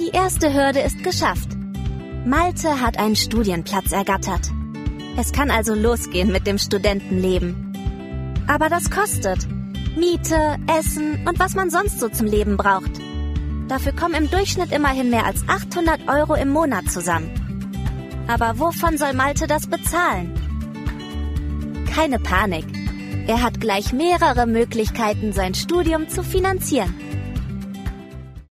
Die erste Hürde ist geschafft. Malte hat einen Studienplatz ergattert. Es kann also losgehen mit dem Studentenleben. Aber das kostet. Miete, Essen und was man sonst so zum Leben braucht. Dafür kommen im Durchschnitt immerhin mehr als 800 € im Monat zusammen. Aber wovon soll Malte das bezahlen? Keine Panik. Er hat gleich mehrere Möglichkeiten, sein Studium zu finanzieren.